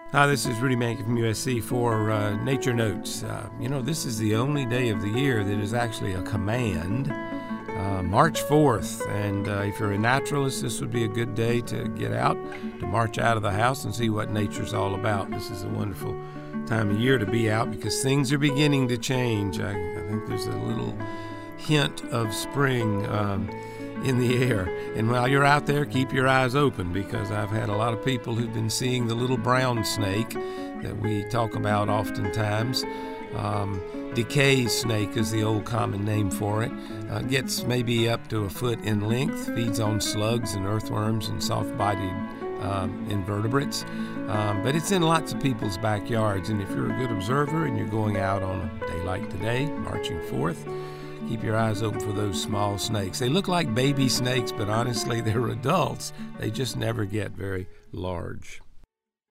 Hi, this is Rudy Mankey from USC for Nature Notes. This is the only day of the year that is actually a command, March 4th. And if you're a naturalist, this would be a good day to get out, to march out of the house and see what nature's all about. This is a wonderful time of year to be out because things are beginning to change. I think there's a little hint of spring in the air. And while you're out there, keep your eyes open, because I've had a lot of people who've been seeing the little brown snake that we talk about oftentimes. Decay snake is the old common name for it. Gets maybe up to a foot in length, feeds on slugs and earthworms and soft-bodied invertebrates. But it's in lots of people's backyards, and if you're a good observer and you're going out on a day like today, marching forth, keep your eyes open for those small snakes. They look like baby snakes, but honestly, they're adults. They just never get very large.